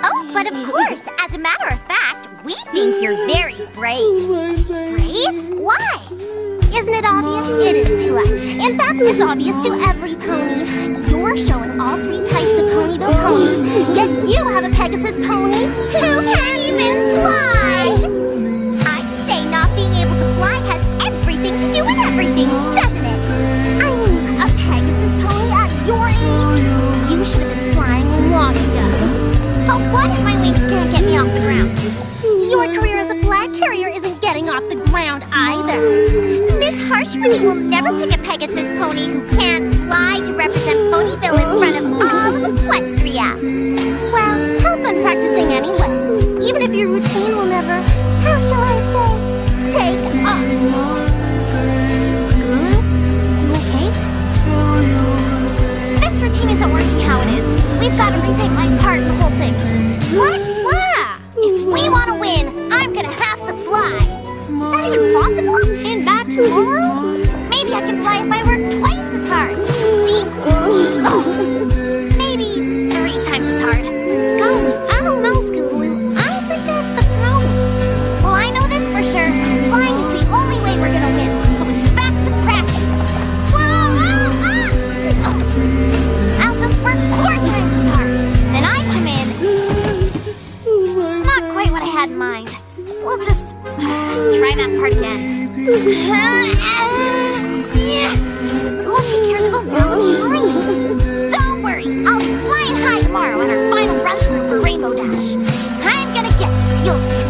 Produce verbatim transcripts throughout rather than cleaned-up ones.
Oh, but of course. As a matter of fact, we think you're very brave. Brave? Why? Isn't it obvious? It is to us. In fact, it's obvious to every pony. You're showing all three types of Ponyville ponies, yet you have a Pegasus pony who can't even fly! I'd say not being able to fly has everything to do with everything, doesn't it? I mean, a Pegasus pony at your age? You should have been flying long ago. So what if my wings can't get me off the ground? Your career as a flag carrier isn't getting off the ground either. Miss Harshmony will never pick a Pegasus pony who can't fly to represent Ponyville in front of all of Equestria. Well, have fun practicing anyway. Even if your routine will never, how shall I say, take off. You okay? This routine isn't working how it is. We've got to rethink my part in the whole thing. What? Fly! If we want to win, I'm gonna have to fly. Is that even possible? And back tomorrow? Maybe I can fly if I work twice as hard. See? Oh. Maybe three times as hard. Golly, I don't know, Scootaloo. I don't think that's the problem. Well, I know this for sure. Flying is the only way we're gonna win, so it's back to practice. Whoa, oh, ah. Oh. I'll just work four times as hard. Then I come in. Not quite what I had in mind. We'll just try that part again. All she cares about now is flying. Don't worry, I'll be flying high tomorrow on our final rush through for Rainbow Dash. I'm gonna get this, you'll see.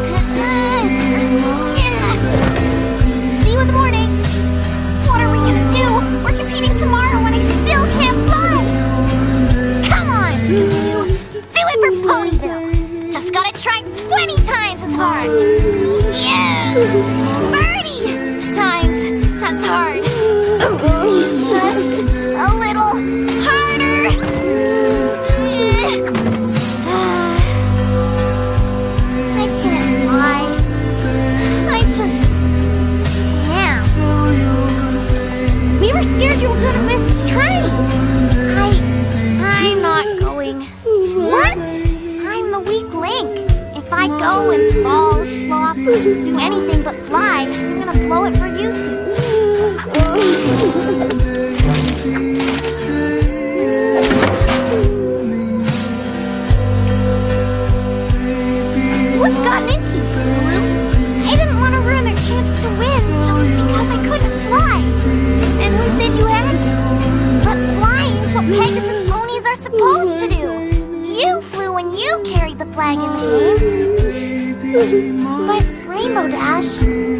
See you in the morning. What are we gonna do? We're competing tomorrow and I still can't fly. Come on, Scootaloo. Do it for Ponyville. Just gotta try twenty times as hard. Yeah! thirty times as hard. Just a little harder. I can't fly. I just can't. We were scared you were gonna miss the train. I... I'm not going. What? I'm the weak link. If I go and fall, flop, do anything but fly, I'm gonna blow it for you two. What's gotten into you, Scootaloo? I didn't want to ruin their chance to win just because I couldn't fly. And who said you had to? But flying's what Pegasus ponies are supposed to do. You flew when you carried the flag in the games. But Rainbow Dash,